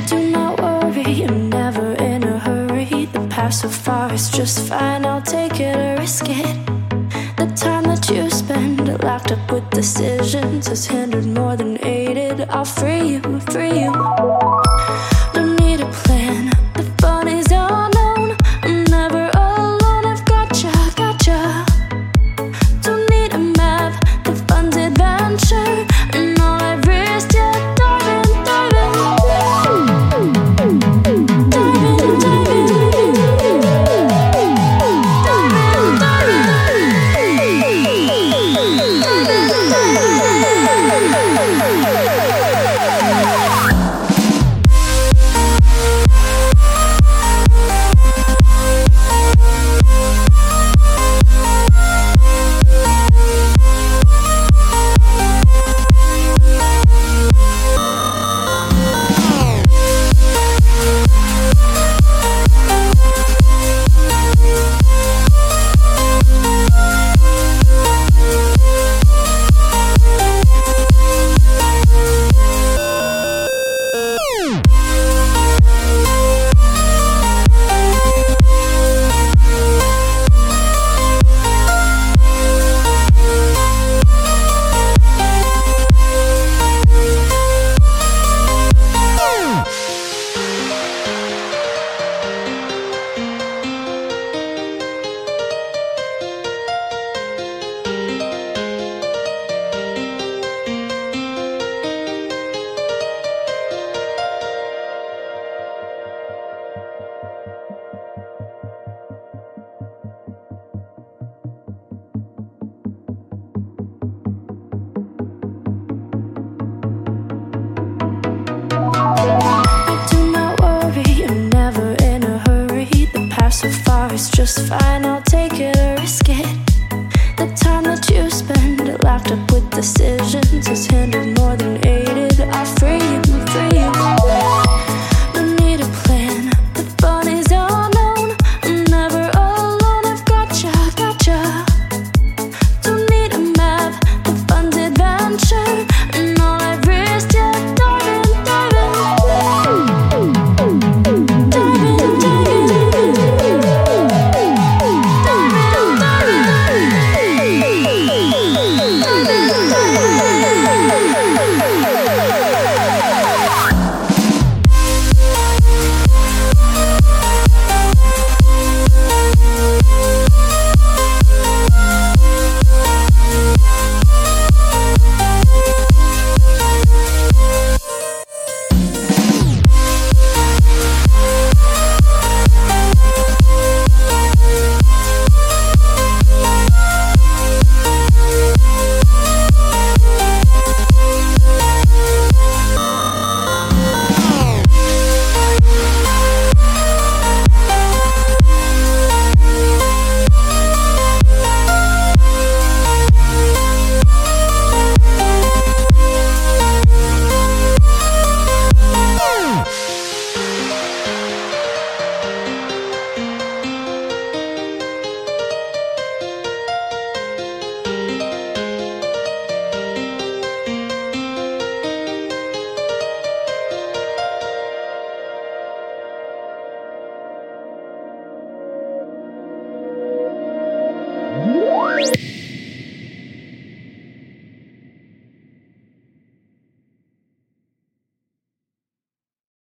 Do not worry, I'm never in a hurry. The past so far is just fine, I'll take it or risk it. The time that you spend locked up with decisions has hindered more than aided. I'll free you, free you. Don't need a plan, the fun is unknown. I'm never alone, I've gotcha, gotcha. Don't need a map, the fun's adventure. And all I've risked, yeah, diving, diving. Diving, diving. Diving, so far, it's just fine. I'll